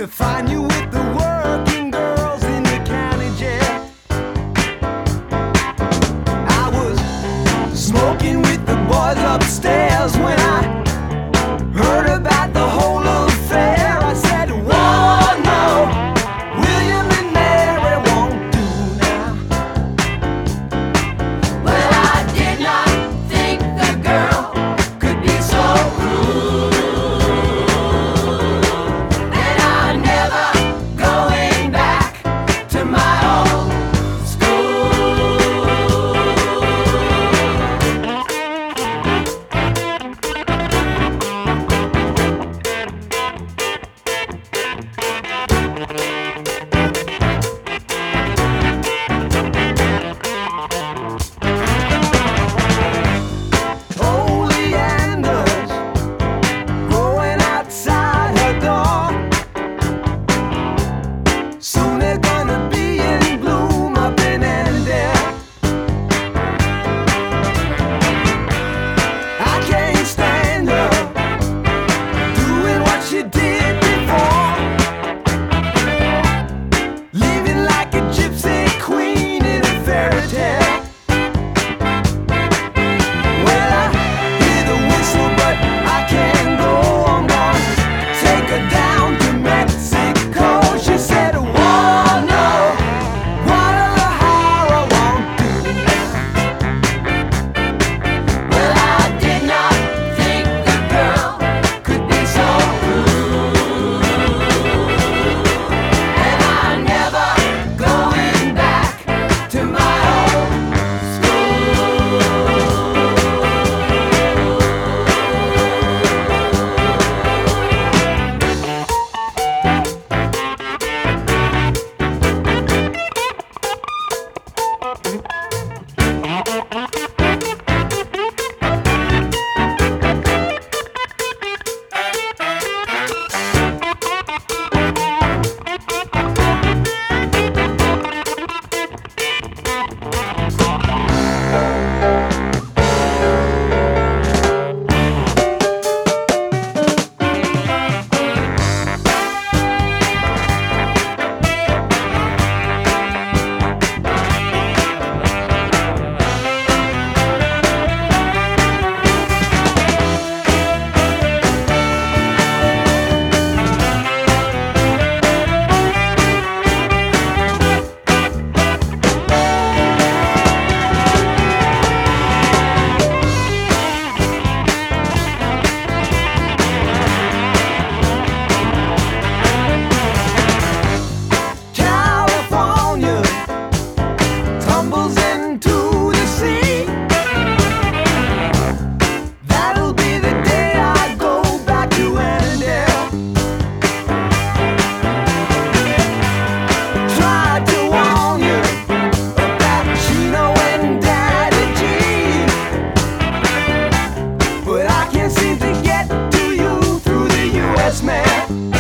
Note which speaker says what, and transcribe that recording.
Speaker 1: to find you with the working girls in the county jail. I was smoking with the boys upstairs when I heard about the whole affair. I said, whoa, no, William and Mary won't do now.
Speaker 2: Well, I did not think the girl could be so rude, and I'm never going back to my old
Speaker 1: Oleanders growing outside her door. Soon they're gonna be in bloom up in Annandale. I can't stand her doing what she did before, living like a gypsy queen in a fairy tale. Well, I hear the whistle, but I can't go. I'm gonna take her down to Mexico. She said, whoa, no, Guadalajara won't do.
Speaker 2: Well, I did not think the girl could be so rude, and I'm never going back to my old
Speaker 1: California tumbles into the sea. That'll be the day I go back to Annandale. Tried to warn you about Chino and Daddy G, but I can't seem to get to you through the US mail.